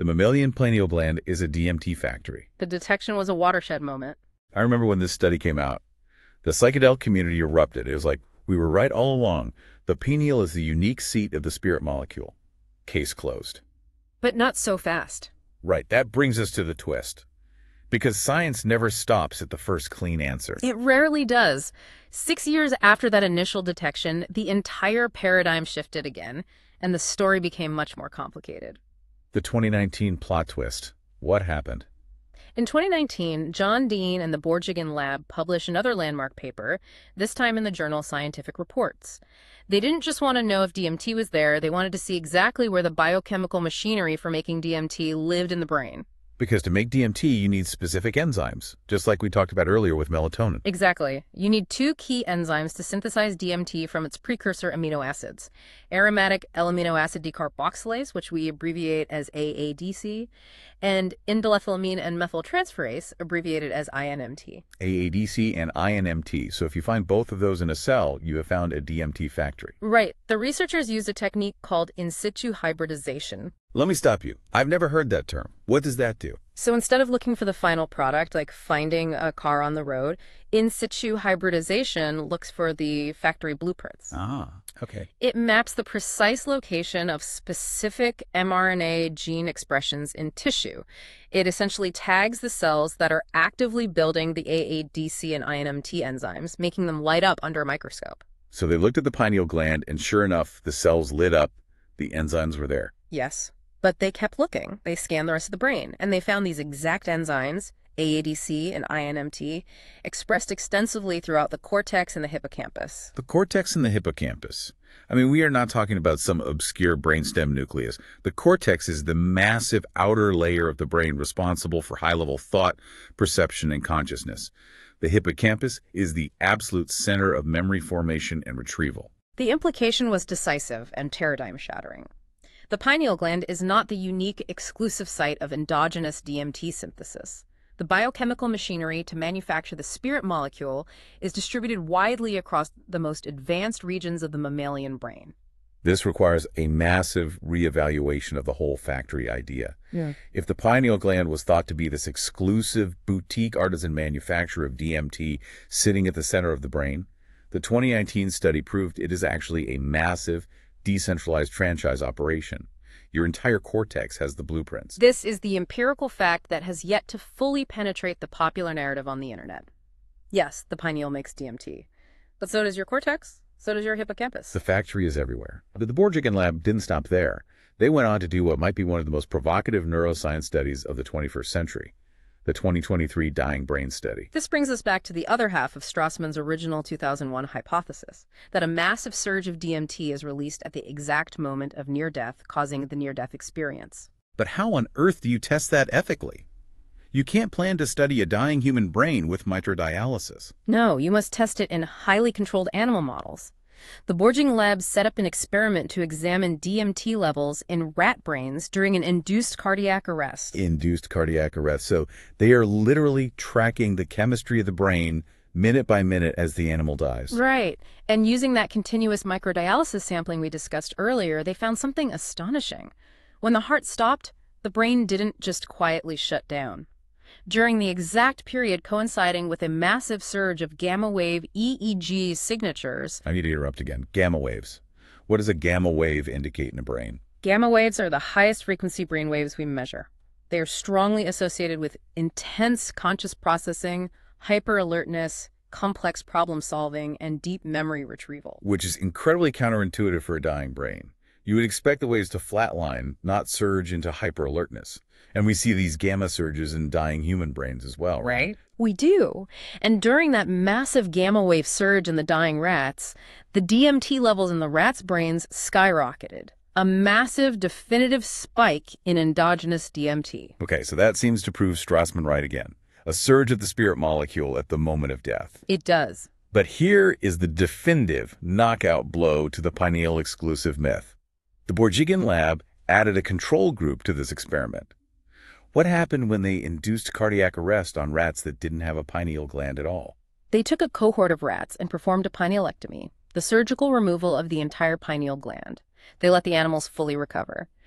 The mammalian pineal gland is a D M T factory. The detection was a watershed moment. I remember when this study came out, the psychedelic community erupted. It was like, we were right all along. The pineal is the unique seat of the spirit molecule. Case closed. But not so fast. Right, that brings us to the twist. Because science never stops at the first clean answer. It rarely does. Six years after that initial detection, the entire paradigm shifted again, and the story became much more complicated. The twenty nineteen plot twist. What happened? In twenty nineteen, John Dean and the Borjigan Lab published another landmark paper, this time in the journal Scientific Reports. They didn't just want to know if D M T was there, they wanted to see exactly where the biochemical machinery for making D M T lived in the brain. Because to make D M T, you need specific enzymes, just like we talked about earlier with melatonin. Exactly. You need two key enzymes to synthesize D M T from its precursor amino acids. Aromatic L-amino acid decarboxylase, which we abbreviate as A A D C, and indolethylamine and methyltransferase, abbreviated as I N M T. A A D C and I N M T. So if you find both of those in a cell, you have found a D M T factory. Right. The researchers used a technique called in situ hybridization. Let me stop you. I've never heard that term. What does that do? So instead of looking for the final product, like finding a car on the road, in situ hybridization looks for the factory blueprints. Ah, okay. It maps the precise location of specific mRNA gene expressions in tissue. It essentially tags the cells that are actively building the A A D C and I N M T enzymes, making them light up under a microscope. So they looked at the pineal gland, and sure enough, the cells lit up. The enzymes were there. Yes. But they kept looking. They scanned the rest of the brain, and they found these exact enzymes, A A D C and I N M T, expressed extensively throughout the cortex and the hippocampus. The cortex and the hippocampus. I mean, we are not talking about some obscure brainstem nucleus. The cortex is the massive outer layer of the brain responsible for high-level thought, perception, and consciousness. The hippocampus is the absolute center of memory formation and retrieval. The implication was decisive and paradigm-shattering. The pineal gland is not the unique, exclusive site of endogenous D M T synthesis. The biochemical machinery to manufacture the spirit molecule is distributed widely across the most advanced regions of the mammalian brain. This requires a massive reevaluation of the whole factory idea. Yeah. If the pineal gland was thought to be this exclusive boutique artisan manufacturer of D M T sitting at the center of the brain, the twenty nineteen study proved it is actually a massive, decentralized franchise operation. Your entire cortex has the blueprints. This is the empirical fact that has yet to fully penetrate the popular narrative on the internet. Yes, the pineal makes D M T, but so does your cortex, so does your hippocampus. The factory is everywhere. But the Borjigan Lab didn't stop there. They went on to do what might be one of the most provocative neuroscience studies of the twenty-first century, the twenty twenty-three Dying Brain Study. This brings us back to the other half of Strassman's original two thousand one hypothesis, that a massive surge of D M T is released at the exact moment of near death, causing the near-death experience. But how on earth do you test that ethically? You can't plan to study a dying human brain with mitrodialysis. No, you must test it in highly controlled animal models. The Borjigan Lab set up an experiment to examine D M T levels in rat brains during an induced cardiac arrest. Induced cardiac arrest. So they are literally tracking the chemistry of the brain minute by minute as the animal dies. Right. And using that continuous microdialysis sampling we discussed earlier, they found something astonishing. When the heart stopped, the brain didn't just quietly shut down. During the exact period coinciding with a massive surge of gamma-wave E E G signatures. I need to interrupt again. Gamma waves. What does a gamma wave indicate in a brain? Gamma waves are the highest frequency brain waves we measure. They are strongly associated with intense conscious processing, hyper-alertness, complex problem-solving, and deep memory retrieval. Which is incredibly counterintuitive for a dying brain. You would expect the waves to flatline, not surge into hyper-alertness. And we see these gamma surges in dying human brains as well, right? Right. We do. And during that massive gamma wave surge in the dying rats, the D M T levels in the rats' brains skyrocketed. A massive, definitive spike in endogenous D M T. Okay, so that seems to prove Strassman right again. A surge of the spirit molecule at the moment of death. It does. But here is the definitive knockout blow to the pineal exclusive myth. The Borjigan Lab added a control group to this experiment. What happened when they induced cardiac arrest on rats that didn't have a pineal gland at all? They took a cohort of rats and performed a pinealectomy, the surgical removal of the entire pineal gland. They let the animals fully recover.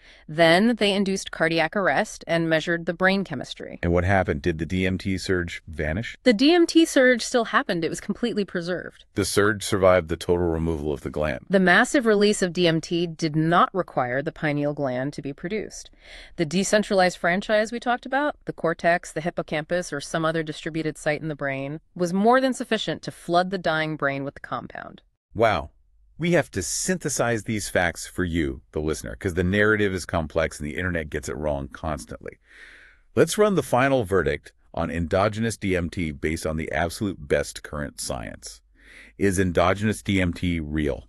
Then they induced cardiac arrest and measured the brain chemistry. And what happened? Did the D M T surge vanish? The D M T surge still happened. It was completely preserved. The surge survived the total removal of the gland. The massive release of D M T did not require the pineal gland to be produced. The decentralized franchise we talked about, the cortex, the hippocampus, or some other distributed site in the brain, was more than sufficient to flood the dying brain with the compound. Wow. We have to synthesize these facts for you, the listener, because the narrative is complex and the internet gets it wrong constantly. Let's run the final verdict on endogenous D M T based on the absolute best current science. Is endogenous D M T real?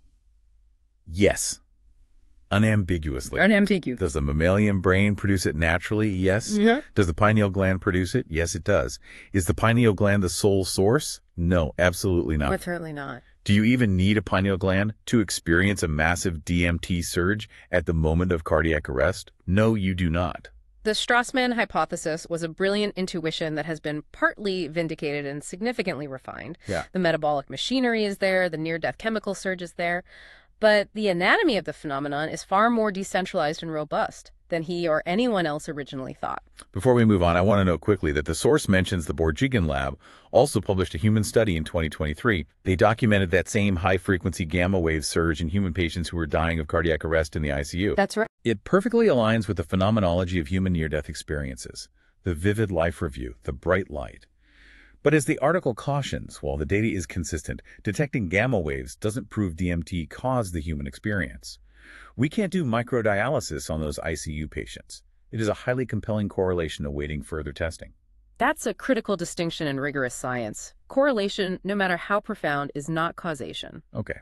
Yes. Unambiguously. Unambiguous. Does the mammalian brain produce it naturally? Yes. Yeah. Does the pineal gland produce it? Yes, it does. Is the pineal gland the sole source? No, absolutely not. Well, certainly not. Do you even need a pineal gland to experience a massive D M T surge at the moment of cardiac arrest? No, you do not. The Strassman hypothesis was a brilliant intuition that has been partly vindicated and significantly refined. Yeah. The metabolic machinery is there, the near-death chemical surge is there, but the anatomy of the phenomenon is far more decentralized and robust than he or anyone else originally thought. Before we move on, I want to note quickly that the source mentions the Borjigan lab also published a human study in twenty twenty-three. They documented that same high-frequency gamma wave surge in human patients who were dying of cardiac arrest in the I C U. That's right. It perfectly aligns with the phenomenology of human near-death experiences, the vivid life review, the bright light. But as the article cautions, while the data is consistent, detecting gamma waves doesn't prove D M T caused the human experience. We can't do microdialysis on those I C U patients. It is a highly compelling correlation awaiting further testing. That's a critical distinction in rigorous science. Correlation, no matter how profound, is not causation. Okay.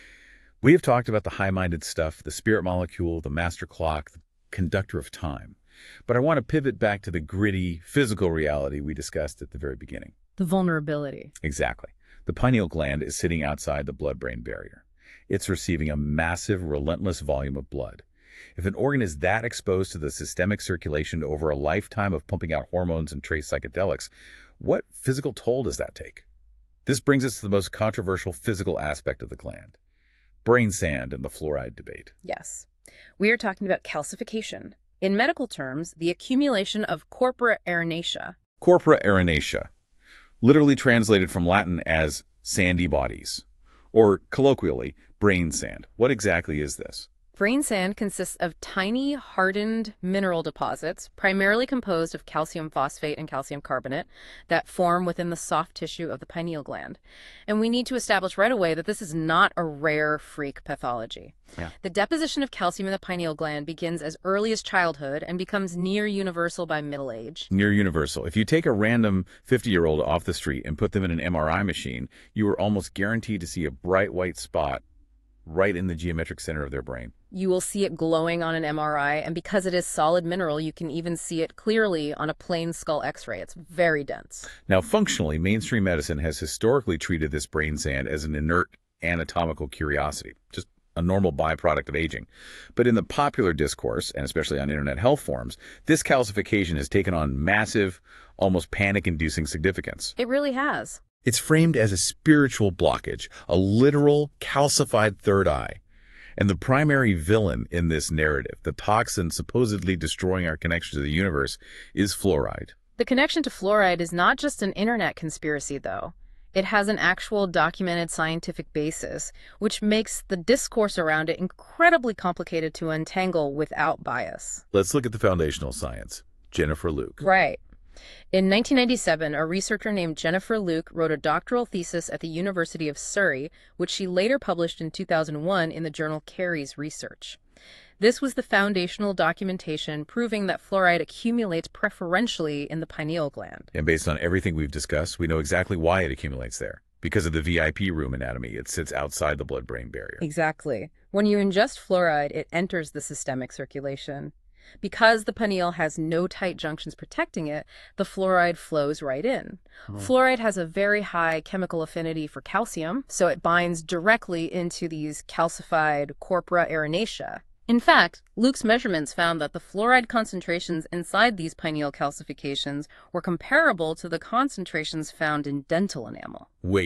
We have talked about the high-minded stuff, the spirit molecule, the master clock, the conductor of time. But I want to pivot back to the gritty, physical reality we discussed at the very beginning. The vulnerability. Exactly. The pineal gland is sitting outside the blood-brain barrier. It's receiving a massive, relentless volume of blood. If an organ is that exposed to the systemic circulation over a lifetime of pumping out hormones and trace psychedelics, what physical toll does that take? This brings us to the most controversial physical aspect of the gland, brain sand and the fluoride debate. Yes. We are talking about calcification. In medical terms, the accumulation of corpora arenacea. Corpora arenacea, literally translated from Latin as sandy bodies, or colloquially, brain sand. What exactly is this? Brain sand consists of tiny, hardened mineral deposits, primarily composed of calcium phosphate and calcium carbonate, that form within the soft tissue of the pineal gland. And we need to establish right away that this is not a rare freak pathology. Yeah. The deposition of calcium in the pineal gland begins as early as childhood and becomes near universal by middle age. Near universal. If you take a random fifty-year-old off the street and put them in an M R I machine, you are almost guaranteed to see a bright white spot right in the geometric center of their brain. You will see it glowing on an M R I, and because it is solid mineral, you can even see it clearly on a plain skull X-ray. It's very dense. Now, functionally, mainstream medicine has historically treated this brain sand as an inert anatomical curiosity, just a normal byproduct of aging. But in the popular discourse, and especially on internet health forums, this calcification has taken on massive, almost panic-inducing significance. It really has. It's framed as a spiritual blockage, a literal calcified third eye. And the primary villain in this narrative, the toxin supposedly destroying our connection to the universe, is fluoride. The connection to fluoride is not just an internet conspiracy, though. It has an actual documented scientific basis, which makes the discourse around it incredibly complicated to untangle without bias. Let's look at the foundational science. Jennifer Luke. Right. In nineteen ninety-seven, a researcher named Jennifer Luke wrote a doctoral thesis at the University of Surrey, which she later published in two thousand one in the journal Caries Research. This was the foundational documentation proving that fluoride accumulates preferentially in the pineal gland. And based on everything we've discussed, we know exactly why it accumulates there. Because of the V I P room anatomy, it sits outside the blood-brain barrier. Exactly. When you ingest fluoride, it enters the systemic circulation. Because the pineal has no tight junctions protecting it, the fluoride flows right in. Oh. Fluoride has a very high chemical affinity for calcium, so it binds directly into these calcified corpora arenacea. In fact, Luke's measurements found that the fluoride concentrations inside these pineal calcifications were comparable to the concentrations found in dental enamel. Wait,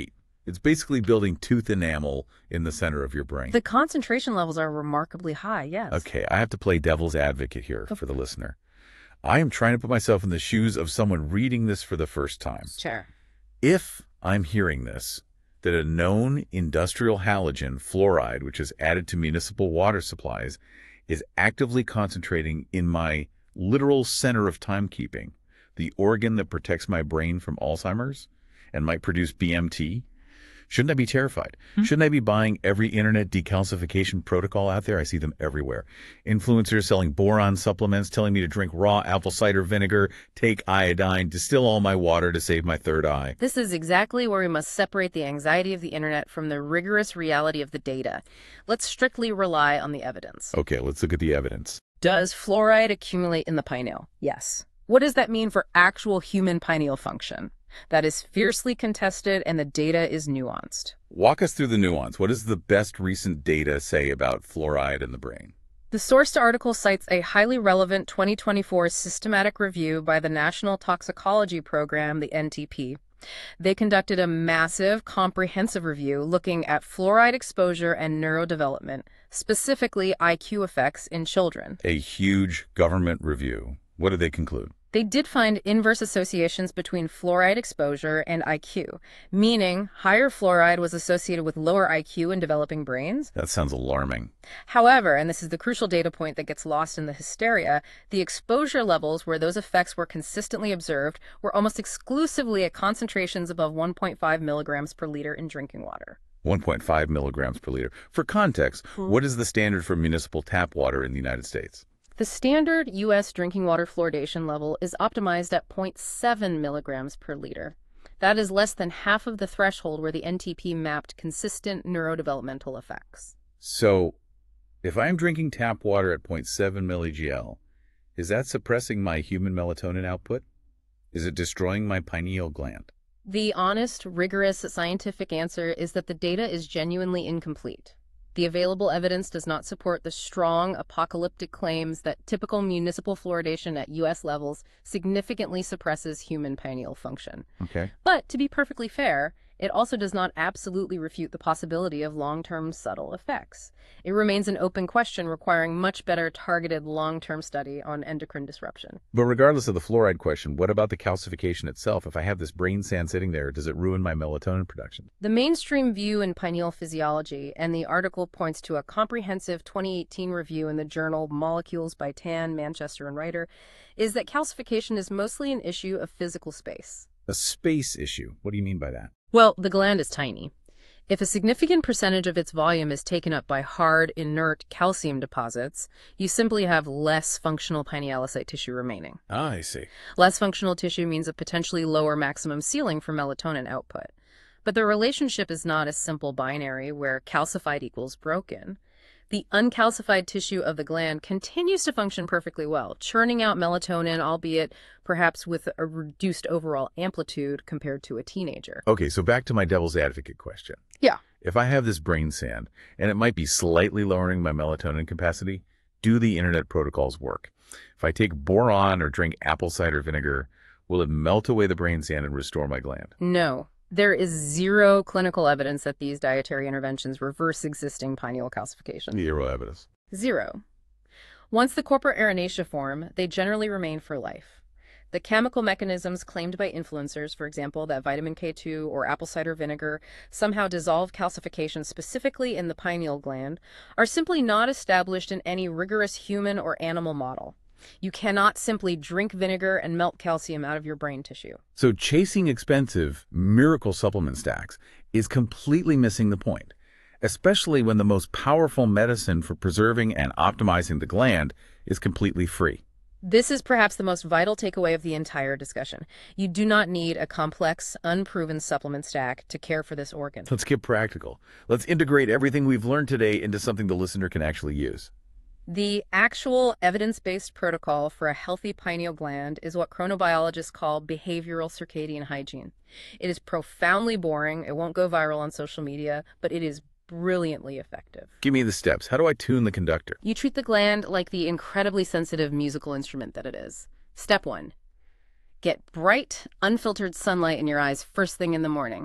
It's basically building tooth enamel in the center of your brain. The concentration levels are remarkably high, yes. Okay, I have to play devil's advocate here for the listener. I am trying to put myself in the shoes of someone reading this for the first time. Sure. If I'm hearing this, that a known industrial halogen, fluoride, which is added to municipal water supplies, is actively concentrating in my literal center of timekeeping, the organ that protects my brain from Alzheimer's and might produce B M T, shouldn't I be terrified? Hmm? Shouldn't I be buying every internet decalcification protocol out there? I see them everywhere. Influencers selling boron supplements, telling me to drink raw apple cider vinegar, take iodine, distill all my water to save my third eye. This is exactly where we must separate the anxiety of the internet from the rigorous reality of the data. Let's strictly rely on the evidence. Okay, let's look at the evidence. Does fluoride accumulate in the pineal? Yes. What does that mean for actual human pineal function? That is fiercely contested, and the data is nuanced. Walk us through the nuance. What does the best recent data say about fluoride in the brain? The sourced article cites a highly relevant twenty twenty-four systematic review by the National Toxicology Program, the N T P. They conducted a massive, comprehensive review looking at fluoride exposure and neurodevelopment, specifically I Q effects in children. A huge government review. What did they conclude? They did find inverse associations between fluoride exposure and I Q, meaning higher fluoride was associated with lower I Q in developing brains. That sounds alarming. However, and this is the crucial data point that gets lost in the hysteria, the exposure levels where those effects were consistently observed were almost exclusively at concentrations above one point five milligrams per liter in drinking water. one point five milligrams per liter. For context, hmm. what is the standard for municipal tap water in the United States? The standard U S drinking water fluoridation level is optimized at zero point seven milligrams per liter. That is less than half of the threshold where the N T P mapped consistent neurodevelopmental effects. So, if I'm drinking tap water at zero point seven milligl, is that suppressing my human melatonin output? Is it destroying my pineal gland? The honest, rigorous scientific answer is that the data is genuinely incomplete. The available evidence does not support the strong, apocalyptic claims that typical municipal fluoridation at U S levels significantly suppresses human pineal function. Okay. But to be perfectly fair, it also does not absolutely refute the possibility of long-term subtle effects. It remains an open question requiring much better targeted long-term study on endocrine disruption. But regardless of the fluoride question, what about the calcification itself? If I have this brain sand sitting there, does it ruin my melatonin production? The mainstream view in pineal physiology, and the article points to a comprehensive twenty eighteen review in the journal Molecules by Tan, Manchester, and Reiter, is that calcification is mostly an issue of physical space. A space issue? What do you mean by that? Well, the gland is tiny. If a significant percentage of its volume is taken up by hard, inert calcium deposits, you simply have less functional pinealocyte tissue remaining. Ah, I see. Less functional tissue means a potentially lower maximum ceiling for melatonin output. But the relationship is not a simple binary where calcified equals broken. The uncalcified tissue of the gland continues to function perfectly well, churning out melatonin, albeit perhaps with a reduced overall amplitude compared to a teenager. Okay, so back to my devil's advocate question. Yeah. If I have this brain sand, and it might be slightly lowering my melatonin capacity, do the internet protocols work? If I take boron or drink apple cider vinegar, will it melt away the brain sand and restore my gland? No. There is zero clinical evidence that these dietary interventions reverse existing pineal calcification. Zero evidence. Zero. Once the corpora arenacea form, they generally remain for life. The chemical mechanisms claimed by influencers, for example, that vitamin K two or apple cider vinegar somehow dissolve calcification specifically in the pineal gland, are simply not established in any rigorous human or animal model. You cannot simply drink vinegar and melt calcium out of your brain tissue. So chasing expensive miracle supplement stacks is completely missing the point, especially when the most powerful medicine for preserving and optimizing the gland is completely free. This is perhaps the most vital takeaway of the entire discussion. You do not need a complex, unproven supplement stack to care for this organ. Let's get practical. Let's integrate everything we've learned today into something the listener can actually use. The actual evidence-based protocol for a healthy pineal gland is what chronobiologists call behavioral circadian hygiene. It is profoundly boring, it won't go viral on social media, but it is brilliantly effective. Give me the steps. How do I tune the conductor? You treat the gland like the incredibly sensitive musical instrument that it is. Step one, get bright, unfiltered sunlight in your eyes first thing in the morning.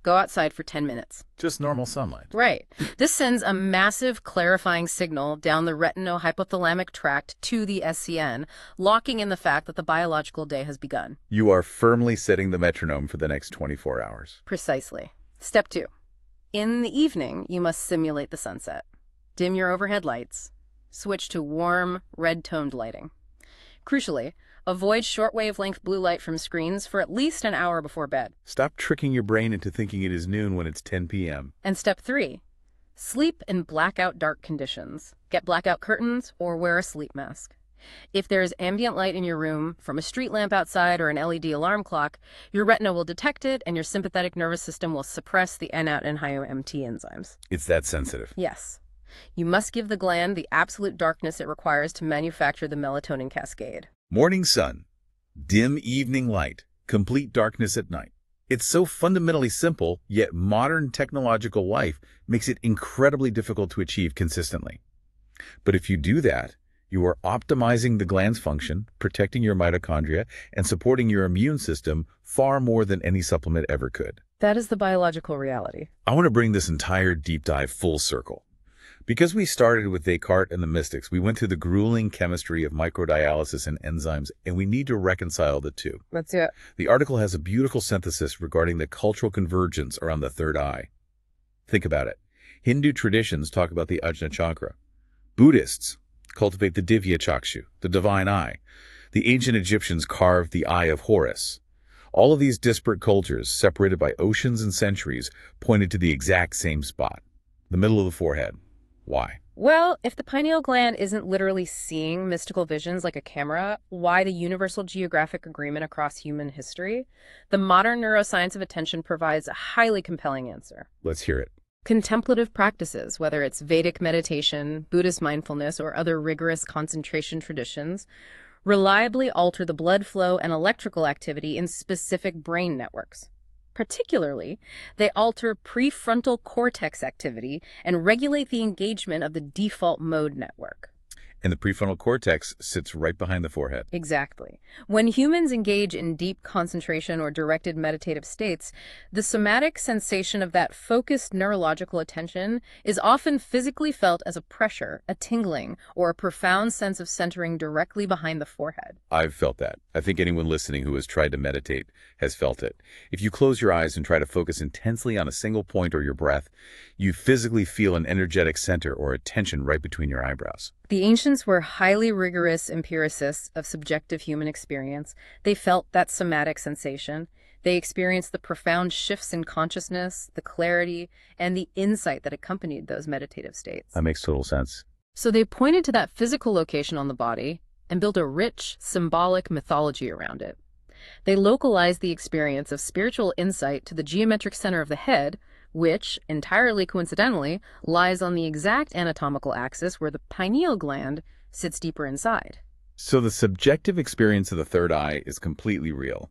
Go outside for ten minutes. Just normal sunlight. Right. This sends a massive clarifying signal down the retinohypothalamic tract to the S C N, locking in the fact that the biological day has begun. You are firmly setting the metronome for the next twenty-four hours. Precisely. Step two. In the evening, you must simulate the sunset. Dim your overhead lights. Switch to warm, red-toned lighting. Crucially, avoid short-wavelength blue light from screens for at least an hour before bed. Stop tricking your brain into thinking it is noon when it's ten p m And step three. Sleep in blackout dark conditions. Get blackout curtains or wear a sleep mask. If there is ambient light in your room, from a street lamp outside or an L E D alarm clock, your retina will detect it and your sympathetic nervous system will suppress the N A T and H I O M T enzymes. It's that sensitive. Yes. You must give the gland the absolute darkness it requires to manufacture the melatonin cascade. Morning sun, dim evening light, complete darkness at night. It's so fundamentally simple, yet modern technological life makes it incredibly difficult to achieve consistently. But if you do that, you are optimizing the gland's function, protecting your mitochondria, and supporting your immune system far more than any supplement ever could. That is the biological reality. I want to bring this entire deep dive full circle. Because we started with Descartes and the mystics, we went through the grueling chemistry of microdialysis and enzymes, and we need to reconcile the two. Let's do it. The article has a beautiful synthesis regarding the cultural convergence around the third eye. Think about it. Hindu traditions talk about the Ajna Chakra. Buddhists cultivate the Divya Chakshu, the divine eye. The ancient Egyptians carved the Eye of Horus. All of these disparate cultures, separated by oceans and centuries, pointed to the exact same spot, the middle of the forehead. Why? Well, if the pineal gland isn't literally seeing mystical visions like a camera, why the universal geographic agreement across human history? The modern neuroscience of attention provides a highly compelling answer. Let's hear it. Contemplative practices, whether it's Vedic meditation, Buddhist mindfulness, or other rigorous concentration traditions, reliably alter the blood flow and electrical activity in specific brain networks. Particularly, they alter prefrontal cortex activity and regulate the engagement of the default mode network. And the prefrontal cortex sits right behind the forehead. Exactly. When humans engage in deep concentration or directed meditative states, the somatic sensation of that focused neurological attention is often physically felt as a pressure, a tingling, or a profound sense of centering directly behind the forehead. I've felt that. I think anyone listening who has tried to meditate has felt it. If you close your eyes and try to focus intensely on a single point or your breath, you physically feel an energetic center or a tension right between your eyebrows. The ancients were highly rigorous empiricists of subjective human experience. They felt that somatic sensation. They experienced the profound shifts in consciousness, the clarity, and the insight that accompanied those meditative states. That makes total sense. So they pointed to that physical location on the body and built a rich, symbolic mythology around it. They localized the experience of spiritual insight to the geometric center of the head, which, entirely coincidentally, lies on the exact anatomical axis where the pineal gland sits deeper inside. So the subjective experience of the third eye is completely real.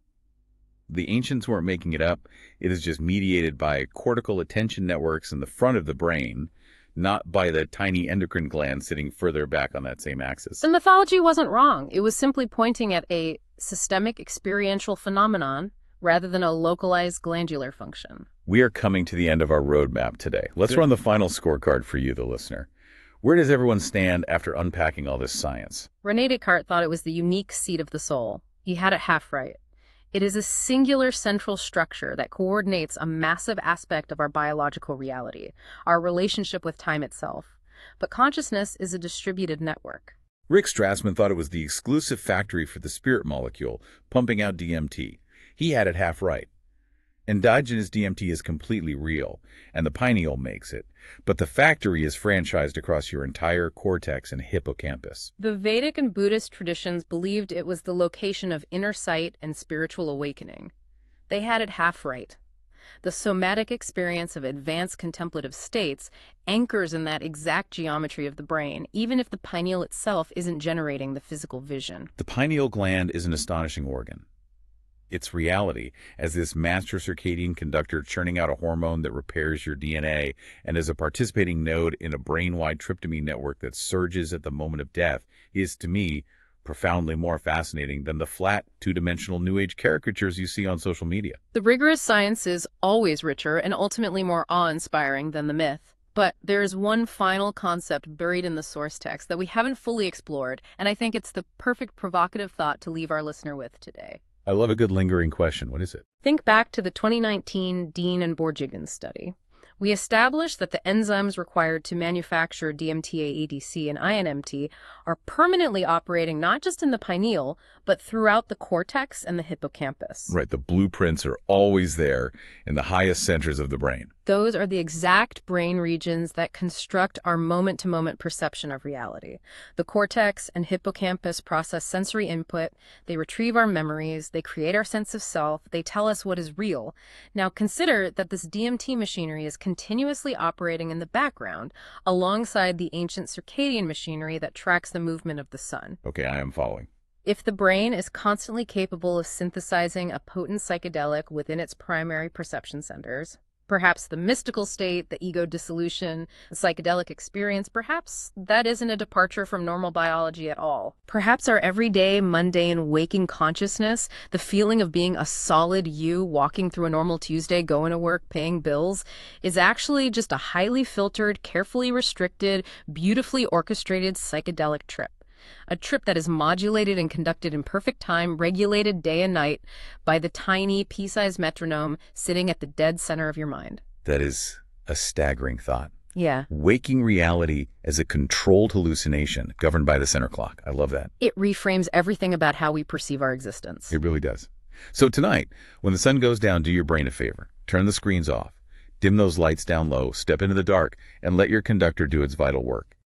The ancients weren't making it up. It is just mediated by cortical attention networks in the front of the brain, not by the tiny endocrine gland sitting further back on that same axis. The mythology wasn't wrong. It was simply pointing at a systemic experiential phenomenon rather than a localized glandular function. We are coming to the end of our roadmap today. Let's run the final scorecard for you, the listener. Where does everyone stand after unpacking all this science? René Descartes thought it was the unique seat of the soul. He had it half right. It is a singular central structure that coordinates a massive aspect of our biological reality, our relationship with time itself. But consciousness is a distributed network. Rick Strassman thought it was the exclusive factory for the spirit molecule, pumping out D M T. He had it half right. Endogenous D M T is completely real, and the pineal makes it, but the factory is franchised across your entire cortex and hippocampus. The Vedic and Buddhist traditions believed it was the location of inner sight and spiritual awakening. They had it half right. The somatic experience of advanced contemplative states anchors in that exact geometry of the brain, even if the pineal itself isn't generating the physical vision. The pineal gland is an astonishing organ. Its reality as this master circadian conductor churning out a hormone that repairs your D N A and as a participating node in a brain-wide tryptamine network that surges at the moment of death is, to me, profoundly more fascinating than the flat, two-dimensional New Age caricatures you see on social media. The rigorous science is always richer and ultimately more awe-inspiring than the myth. But there is one final concept buried in the source text that we haven't fully explored, and I think it's the perfect provocative thought to leave our listener with today. I love a good lingering question. What is it? Think back to the twenty nineteen Dean and Borjigan study. We established that the enzymes required to manufacture D M T A A D C and I N M T are permanently operating not just in the pineal, but throughout the cortex and the hippocampus. Right, the blueprints are always there in the highest centers of the brain. Those are the exact brain regions that construct our moment-to-moment perception of reality. The cortex and hippocampus process sensory input, they retrieve our memories, they create our sense of self, they tell us what is real. Now consider that this D M T machinery is continuously operating in the background alongside the ancient circadian machinery that tracks the movement of the sun. Okay, I am following. If the brain is constantly capable of synthesizing a potent psychedelic within its primary perception centers, perhaps the mystical state, the ego dissolution, the psychedelic experience, perhaps that isn't a departure from normal biology at all. Perhaps our everyday, mundane, waking consciousness, the feeling of being a solid you walking through a normal Tuesday, going to work, paying bills, is actually just a highly filtered, carefully restricted, beautifully orchestrated psychedelic trip. A trip that is modulated and conducted in perfect time, regulated day and night by the tiny, pea-sized metronome sitting at the dead center of your mind. That is a staggering thought. Yeah. Waking reality as a controlled hallucination governed by the center clock. I love that. It reframes everything about how we perceive our existence. It really does. So tonight, when the sun goes down, do your brain a favor. Turn the screens off. Dim those lights down low, step into the dark, and let your conductor do its vital work.